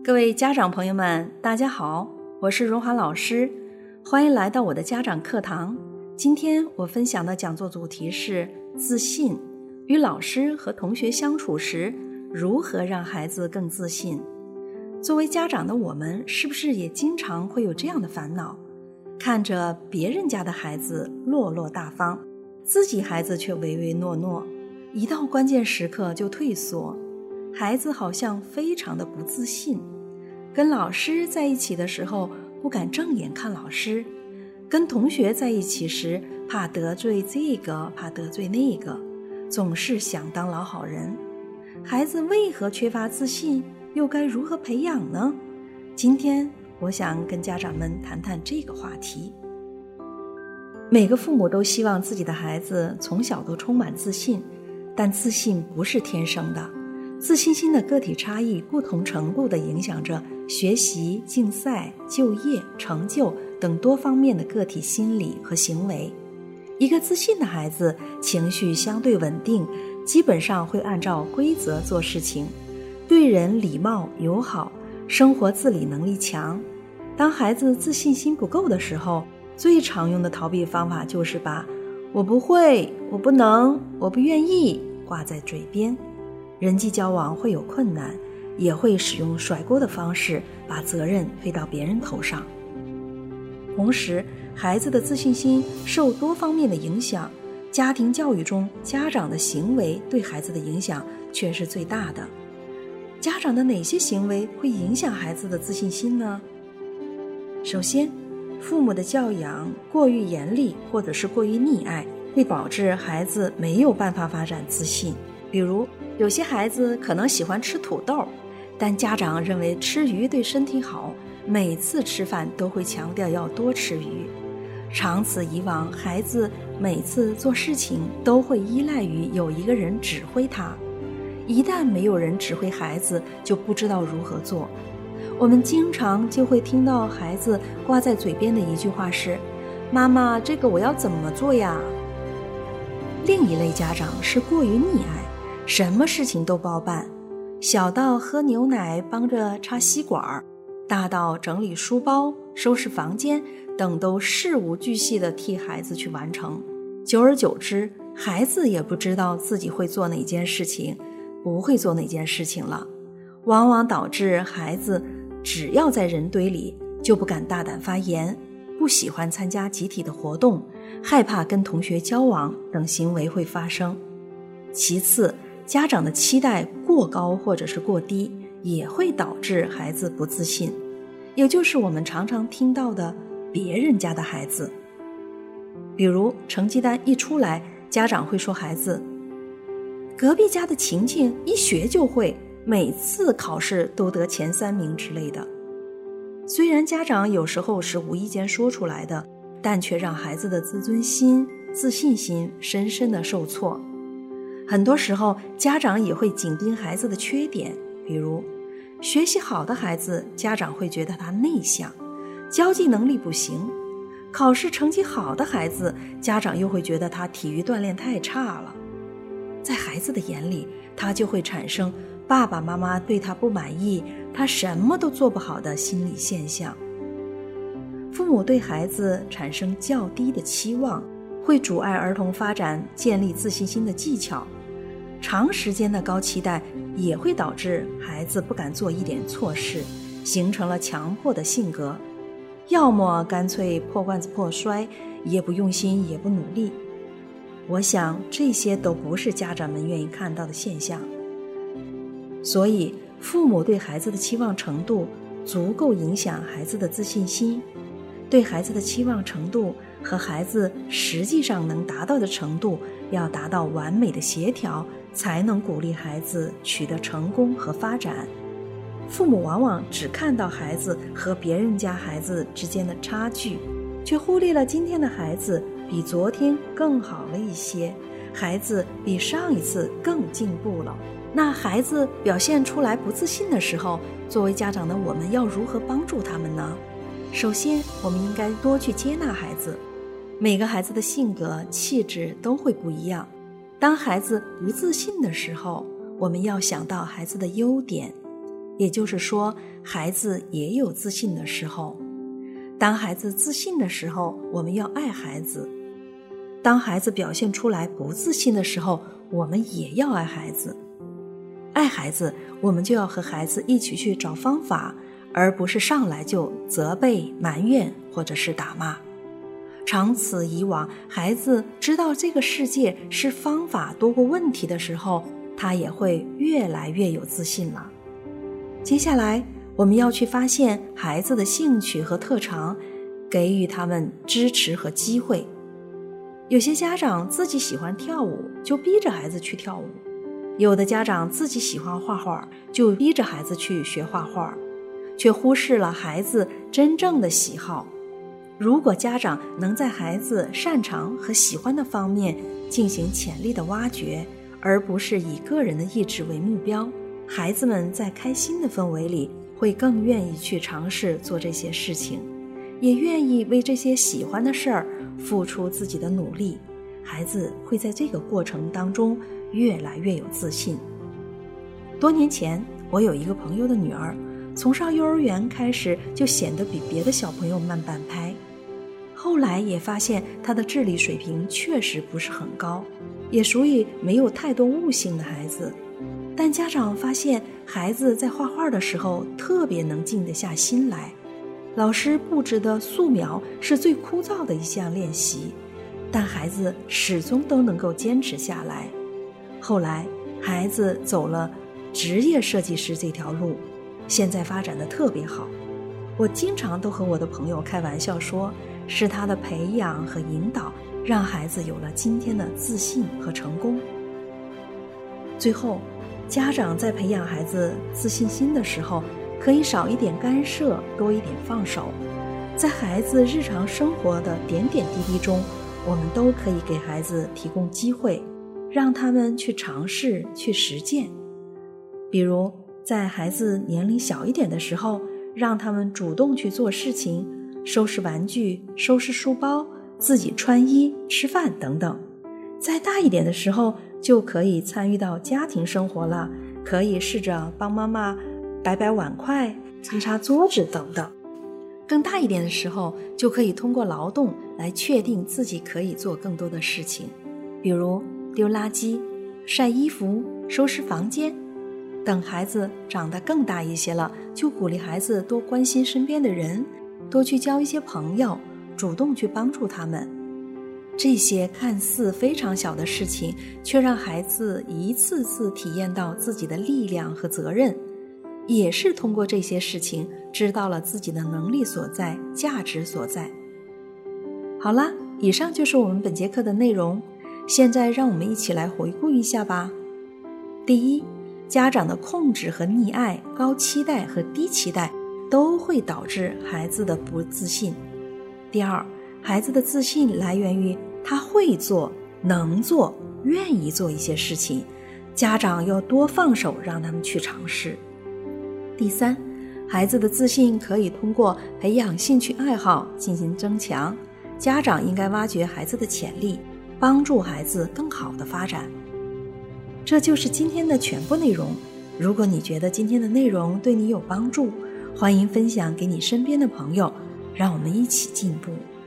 各位家长朋友们，大家好，我是荣华老师，欢迎来到我的家长课堂。今天我分享的讲座主题是自信，与老师和同学相处时，如何让孩子更自信。作为家长的我们，是不是也经常会有这样的烦恼？看着别人家的孩子落落大方，自己孩子却唯唯诺诺，一到关键时刻就退缩，孩子好像非常的不自信。跟老师在一起的时候不敢正眼看老师，跟同学在一起时怕得罪这个怕得罪那个，总是想当老好人。孩子为何缺乏自信，又该如何培养呢？今天我想跟家长们谈谈这个话题。每个父母都希望自己的孩子从小都充满自信，但自信不是天生的，自信心的个体差异不同程度地影响着学习、竞赛、就业、成就等多方面的个体心理和行为。一个自信的孩子情绪相对稳定，基本上会按照规则做事情，对人礼貌友好，生活自理能力强。当孩子自信心不够的时候，最常用的逃避方法就是把我不会、我不能、我不愿意挂在嘴边。人际交往会有困难，也会使用甩锅的方式把责任推到别人头上。同时，孩子的自信心受多方面的影响，家庭教育中家长的行为对孩子的影响却是最大的。家长的哪些行为会影响孩子的自信心呢？首先，父母的教养过于严厉或者是过于溺爱，会导致孩子没有办法发展自信。比如有些孩子可能喜欢吃土豆，但家长认为吃鱼对身体好，每次吃饭都会强调要多吃鱼。长此以往，孩子每次做事情都会依赖于有一个人指挥他，一旦没有人指挥孩子，就不知道如何做。我们经常就会听到孩子挂在嘴边的一句话是：妈妈，这个我要怎么做呀？另一类家长是过于溺爱，什么事情都包办，小到喝牛奶帮着插吸管，大到整理书包、收拾房间等，都事无巨细地替孩子去完成。久而久之，孩子也不知道自己会做哪件事情，不会做哪件事情了，往往导致孩子只要在人堆里就不敢大胆发言，不喜欢参加集体的活动，害怕跟同学交往等行为会发生。其次，家长的期待过高或者是过低，也会导致孩子不自信，也就是我们常常听到的别人家的孩子。比如成绩单一出来，家长会说孩子，隔壁家的晴晴一学就会，每次考试都得前3名之类的。虽然家长有时候是无意间说出来的，但却让孩子的自尊心、自信心深深的受挫。很多时候，家长也会紧盯孩子的缺点，比如学习好的孩子，家长会觉得他内向，交际能力不行；考试成绩好的孩子，家长又会觉得他体育锻炼太差了。在孩子的眼里，他就会产生爸爸妈妈对他不满意，他什么都做不好的心理现象。父母对孩子产生较低的期望，会阻碍儿童发展建立自信心的技巧。长时间的高期待也会导致孩子不敢做一点错事，形成了强迫的性格，要么干脆破罐子破摔，也不用心也不努力。我想这些都不是家长们愿意看到的现象。所以父母对孩子的期望程度足够影响孩子的自信心，对孩子的期望程度和孩子实际上能达到的程度要达到完美的协调，才能鼓励孩子取得成功和发展。父母往往只看到孩子和别人家孩子之间的差距，却忽略了今天的孩子比昨天更好了一些，孩子比上一次更进步了。那孩子表现出来不自信的时候，作为家长的我们要如何帮助他们呢？首先，我们应该多去接纳孩子。每个孩子的性格、气质都会不一样。当孩子不自信的时候，我们要想到孩子的优点， 也就是说，孩子也有自信的时候。当孩子自信的时候，我们要爱孩子；当孩子表现出来不自信的时候，我们也要爱孩子。爱孩子，我们就要和孩子一起去找方法，而不是上来就责备、埋怨或者是打骂。长此以往，孩子知道这个世界是方法多过问题的时候，他也会越来越有自信了。接下来，我们要去发现孩子的兴趣和特长，给予他们支持和机会。有些家长自己喜欢跳舞，就逼着孩子去跳舞；有的家长自己喜欢画画，就逼着孩子去学画画，却忽视了孩子真正的喜好。如果家长能在孩子擅长和喜欢的方面进行潜力的挖掘，而不是以个人的意志为目标，孩子们在开心的氛围里会更愿意去尝试做这些事情，也愿意为这些喜欢的事儿付出自己的努力。孩子会在这个过程当中越来越有自信。多年前，我有一个朋友的女儿，从上幼儿园开始就显得比别的小朋友慢半拍。后来也发现他的智力水平确实不是很高，也属于没有太多悟性的孩子。但家长发现孩子在画画的时候特别能静得下心来，老师布置的素描是最枯燥的一项练习，但孩子始终都能够坚持下来。后来孩子走了职业设计师这条路，现在发展得特别好。我经常都和我的朋友开玩笑说，是他的培养和引导让孩子有了今天的自信和成功。最后，家长在培养孩子自信心的时候，可以少一点干涉，多一点放手。在孩子日常生活的点点滴滴中，我们都可以给孩子提供机会，让他们去尝试、去实践。比如，在孩子年龄小一点的时候，让他们主动去做事情，收拾玩具、收拾书包、自己穿衣、吃饭等等。再大一点的时候，就可以参与到家庭生活了，可以试着帮妈妈摆摆碗筷、擦擦桌子等等。更大一点的时候，就可以通过劳动来确定自己可以做更多的事情，比如丢垃圾、晒衣服、收拾房间。等孩子长得更大一些了，就鼓励孩子多关心身边的人，多去交一些朋友，主动去帮助他们。这些看似非常小的事情，却让孩子一次次体验到自己的力量和责任，也是通过这些事情知道了自己的能力所在、价值所在。好啦，以上就是我们本节课的内容，现在让我们一起来回顾一下吧。第一，家长的控制和溺爱、高期待和低期待都会导致孩子的不自信。第二，孩子的自信来源于他会做、能做、愿意做一些事情，家长要多放手让他们去尝试。第三，孩子的自信可以通过培养兴趣爱好进行增强，家长应该挖掘孩子的潜力，帮助孩子更好的发展。这就是今天的全部内容。如果你觉得今天的内容对你有帮助，欢迎分享给你身边的朋友，让我们一起进步。